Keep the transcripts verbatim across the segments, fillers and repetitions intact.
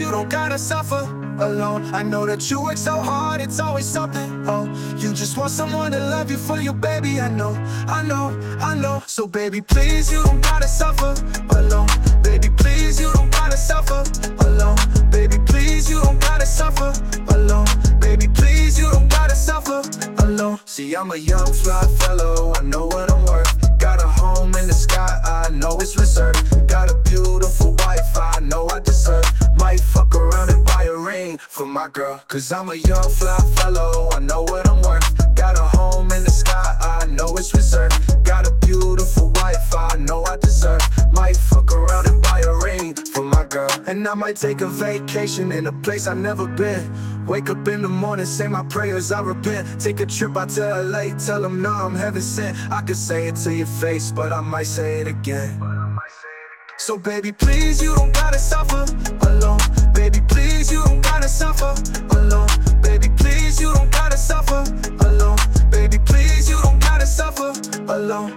you don't gotta suffer alone. I know that you work so hard, it's always something. Oh, you just want someone to love you for you, baby. I know, I know, I know. So baby, please, you don't gotta suffer alone. Baby, please, you don't gotta suffer alone. Baby, please, you don't gotta suffer alone. Baby, please, you don't gotta suffer alone. See, I'm a young fly fellow, I know what I'm worth. Got a home in the sky, I know it's reserved. Got a beautiful wife, I know I deserve. Might fuck around and buy a ring for my girl, cause I'm a young fly fellow, I know what I'm worth. Got a home in the sky, I know it's reserved. Got a beautiful wife, I know I deserve. Might fuck around and buy a ring for my girl. And I might take a vacation in a place I've never been. Wake up in the morning, say my prayers, I repent. Take a trip out to L A, tell them no, I'm heaven sent. I could say it to your face, but I might say it again. So baby, please, you don't gotta suffer alone. Baby, please, you don't gotta suffer alone. Baby, please, you don't gotta suffer alone. Baby, please, you don't gotta suffer alone.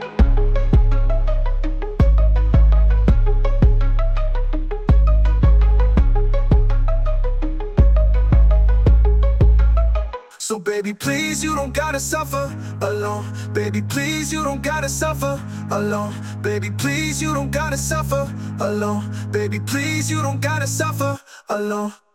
So baby, please, you don't gotta suffer alone. Baby, please, you don't gotta suffer alone. Baby, please, you don't gotta suffer alone. Baby, please, you don't gotta suffer alone.